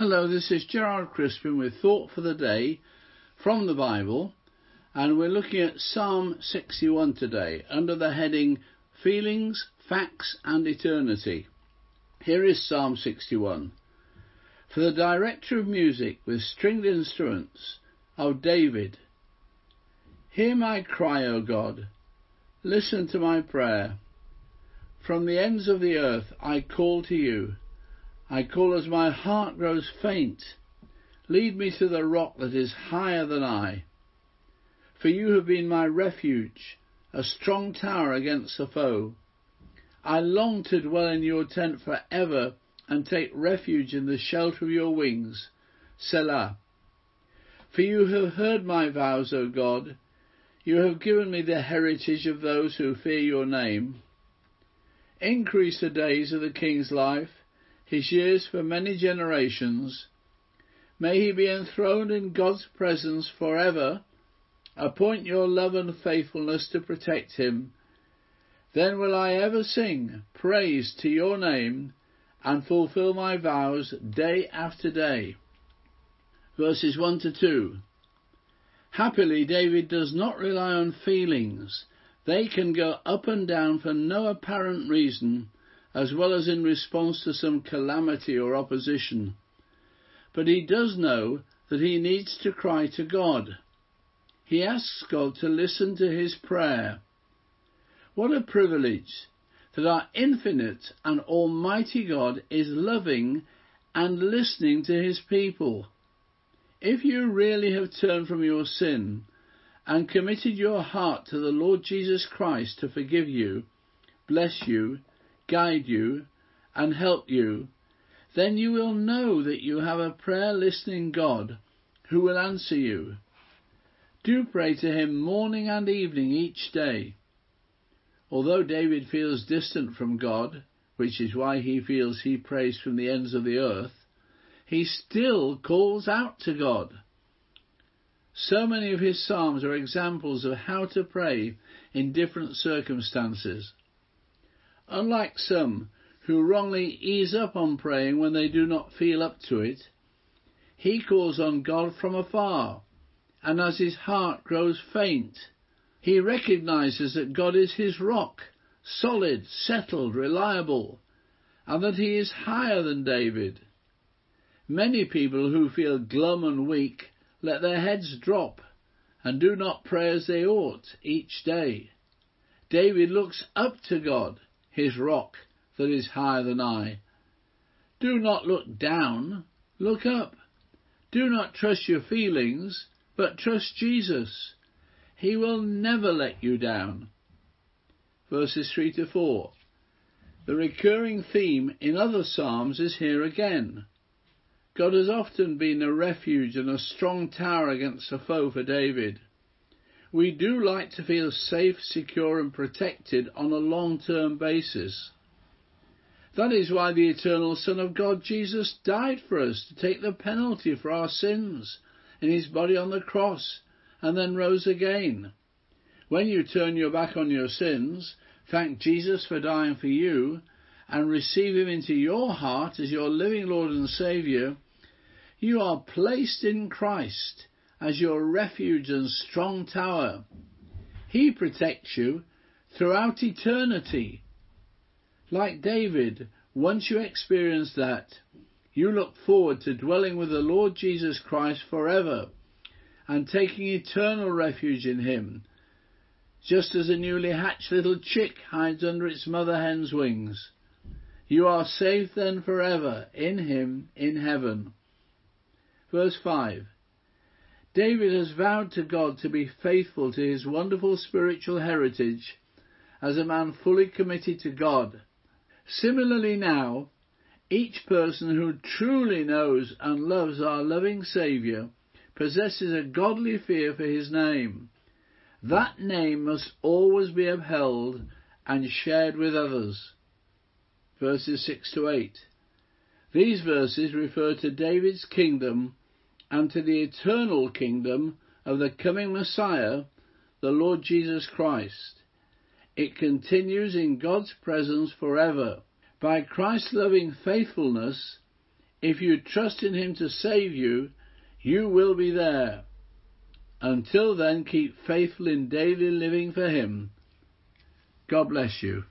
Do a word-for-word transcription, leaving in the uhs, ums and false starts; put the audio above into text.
Hello, this is Gerard Crispin with Thought for the Day from the Bible, and we're looking at Psalm sixty-one today under the heading Feelings, Facts and Eternity. Here is Psalm sixty-one. For the director of music with stringed instruments, O David, hear my cry, O God, listen to my prayer. From the ends of the earth I call to you. I call as my heart grows faint. Lead me to the rock that is higher than I. For you have been my refuge, a strong tower against the foe. I long to dwell in your tent for ever and take refuge in the shelter of your wings. Selah. For you have heard my vows, O God. You have given me the heritage of those who fear your name. Increase the days of the king's life, his years for many generations. May he be enthroned in God's presence forever. Appoint your love and faithfulness to protect him. Then will I ever sing praise to your name and fulfill my vows day after day. Verses one to two. Happily, David does not rely on feelings. They can go up and down for no apparent reason, as well as in response to some calamity or opposition. But he does know that he needs to cry to God. He asks God to listen to his prayer. What a privilege that our infinite and almighty God is loving and listening to his people. If you really have turned from your sin and committed your heart to the Lord Jesus Christ to forgive you, bless you, guide you, and help you, then you will know that you have a prayer-listening God who will answer you. Do pray to him morning and evening each day. Although David feels distant from God, which is why he feels he prays from the ends of the earth, he still calls out to God. So many of his psalms are examples of how to pray in different circumstances. Unlike some who wrongly ease up on praying when they do not feel up to it, he calls on God from afar, and as his heart grows faint, he recognizes that God is his rock, solid, settled, reliable, and that he is higher than David. Many people who feel glum and weak let their heads drop and do not pray as they ought each day. David looks up to God, his rock that is higher than I. Do not look down, look up. Do not trust your feelings, but trust Jesus. He will never let you down. Verses three to four. The recurring theme in other psalms is here again. God has often been a refuge and a strong tower against a foe for David. We do like to feel safe, secure and protected on a long-term basis. That is why the eternal Son of God, Jesus, died for us to take the penalty for our sins in his body on the cross and then rose again. When you turn your back on your sins, thank Jesus for dying for you, and receive him into your heart as your living Lord and Saviour, you are placed in Christ as your refuge and strong tower. He protects you throughout eternity. Like David, once you experience that, you look forward to dwelling with the Lord Jesus Christ forever and taking eternal refuge in him, just as a newly hatched little chick hides under its mother hen's wings. You are safe then forever in him in heaven. Verse five. David has vowed to God to be faithful to his wonderful spiritual heritage as a man fully committed to God. Similarly now, each person who truly knows and loves our loving Saviour possesses a godly fear for his name. That name must always be upheld and shared with others. Verses six to eight. These verses refer to David's kingdom and to the eternal kingdom of the coming Messiah, the Lord Jesus Christ. It continues in God's presence forever. By Christ's loving faithfulness, If you trust in him to save you, you will be there. Until then, keep faithful in daily living for him. God bless you.